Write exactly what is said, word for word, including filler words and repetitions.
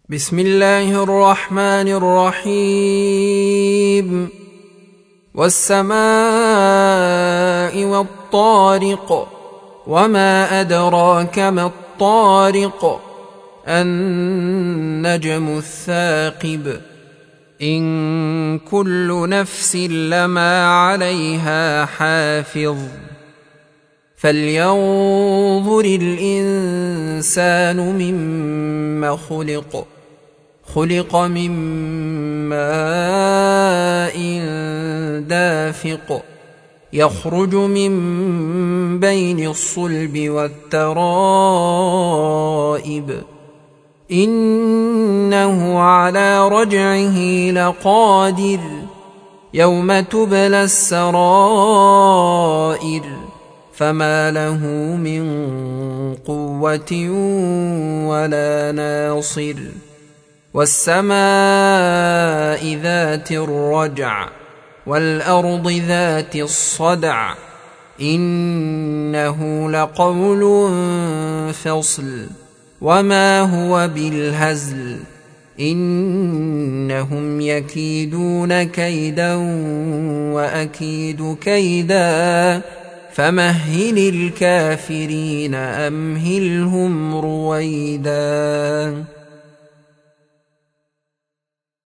بسم الله الرحمن الرحيم. والسماء والطارق، وما أدراك ما الطارق، النجم الثاقب، إن كل نفس لما عليها حافظ، فلينظر الإنسان مما خلق خلق من ماء دافق، يخرج من بين الصلب والترائب، إنه على رجعه لقادر، يوم تبلى السرائر، فما له من قوة ولا ناصر. والسماء ذات الرجع، والأرض ذات الصدع، إنه لقول فصل، وما هو بالهزل، إنهم يكيدون كيدا وأكيد كيدا، فمهل الكافرين أمهلهم رويدا.